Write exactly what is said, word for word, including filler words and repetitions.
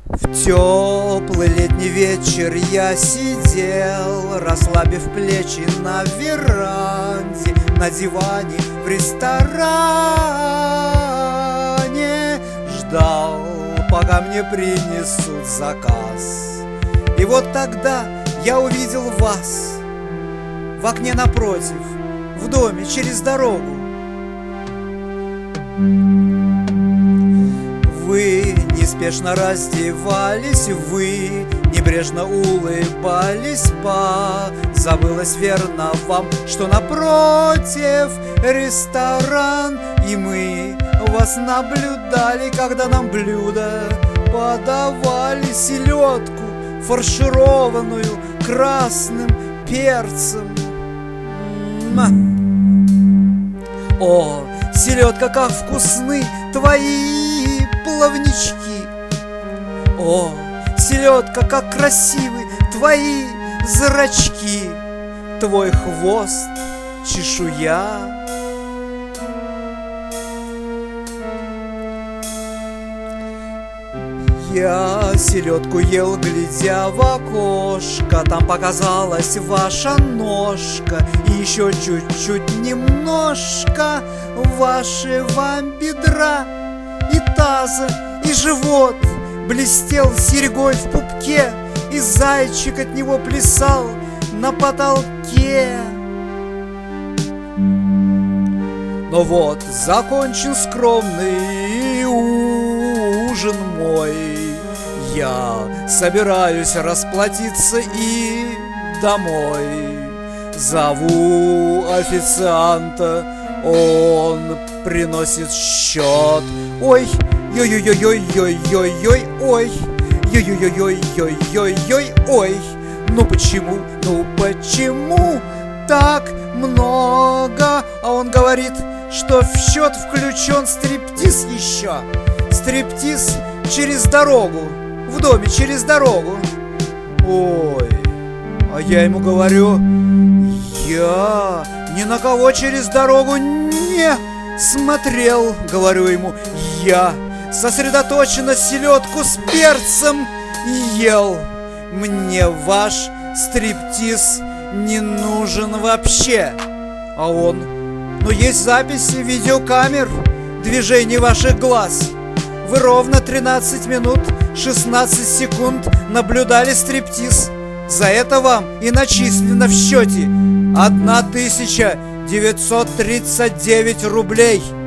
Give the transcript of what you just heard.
В теплый летний вечер я сидел, расслабив плечи на веранде, на диване в ресторане. Ждал, пока мне принесут заказ. И вот тогда я увидел вас в окне напротив, в доме через дорогу. Вы неспешно раздевались, вы небрежно улыбались, позабылось верно вам, что напротив ресторан. И мы вас наблюдали, когда нам блюдо подавали, селедку, фаршированную красным перцем. О, селедка, как вкусны твои плавнички! О, селедка, как красивы твои зрачки! Твой хвост, чешуя. Я селедку ел, глядя в окошко. Там показалась ваша ножка, и еще чуть-чуть немножко вашего бедра и таза, и живот блестел серьгой в пупке, и зайчик от него плясал на потолке. Но вот закончен скромный ужин мой. Я собираюсь расплатиться и домой. Зову официанта, он приносит счет. Ой, ой-ой-ой-ой-ой-ой-ой, ой, ой-ой-ой-ой-ой-ой-ой, ой. Ну почему, ну почему так много? А он говорит, что в счет включен стриптиз еще. Стриптиз через дорогу, в доме через дорогу. Ой, а я ему говорю, я ни на кого через дорогу не смотрел. Говорю ему, я сосредоточенно селедку с перцем ел. Мне ваш стриптиз не нужен вообще. А он, ну есть записи видеокамер движений ваших глаз. Вы ровно тринадцать минут шестнадцать секунд наблюдали стриптиз. За это вам и начислено в счете одна тысяча девятьсот тридцать девять рублей.